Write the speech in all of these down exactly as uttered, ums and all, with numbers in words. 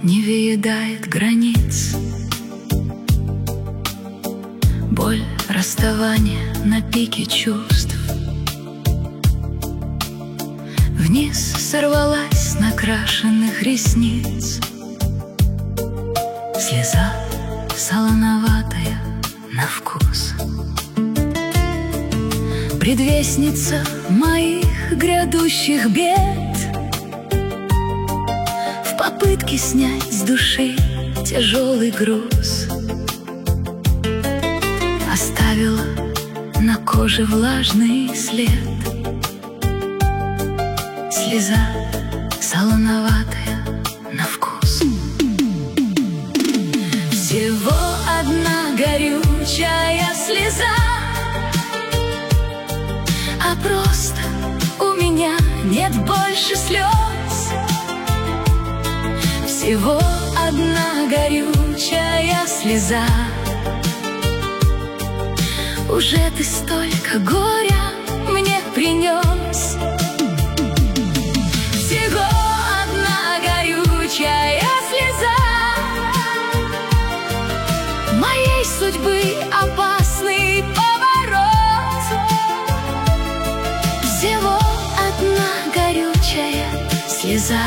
не выедает границ. Боль расставания на пике чувств. Вниз сорвалась с накрашенных ресниц. Слеза солоноватая на вкус. Предвестница моих грядущих бед. В попытке снять с души тяжелый груз оставила на коже влажный след. Слеза солоноватая на вкус. Всего одна горючая слеза, а просто у меня нет больше слез. Всего одна горючая слеза. Уже ты столько горя мне принес. Всего одна горючая слеза моей судьбы опасный поворот. Всего одна горючая слеза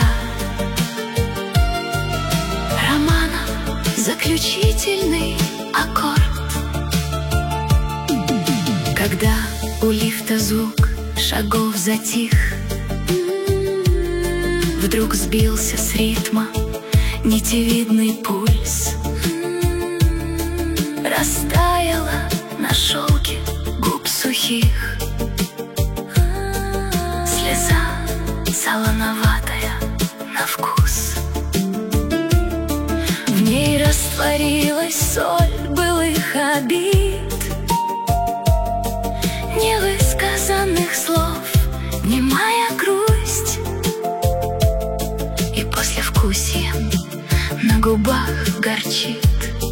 романа, заключительный аккорд. Когда у лифта звук шагов затих, вдруг сбился с ритма нитевидный пульс. Растаяла на шелке губ сухих слеза солоноватая на вкус. В ней растворилась соль былых обид, невысказанных слов, немая грусть. И послевкусием на губах горчит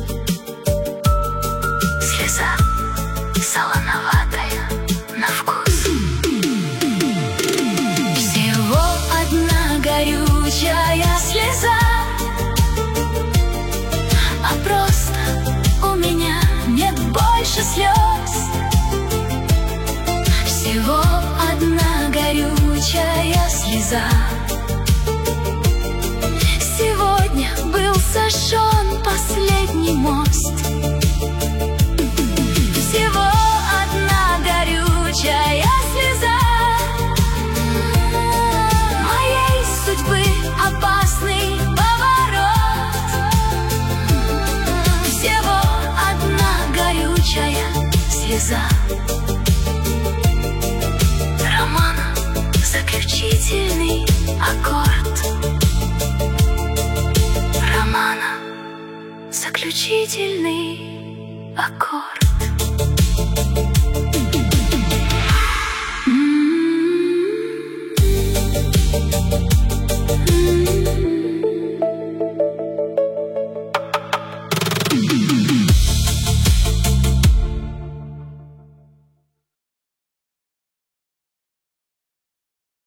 слеза солоноватая на вкус. Всего одна горючая слеза, а просто у меня нет больше слез. Всего одна горючая слеза. Сегодня был сожжен последний мост. Всего одна горючая слеза моей судьбы опасный поворот. Всего одна горючая слеза романа, заключительный аккорд. Романа, заключительный аккорд.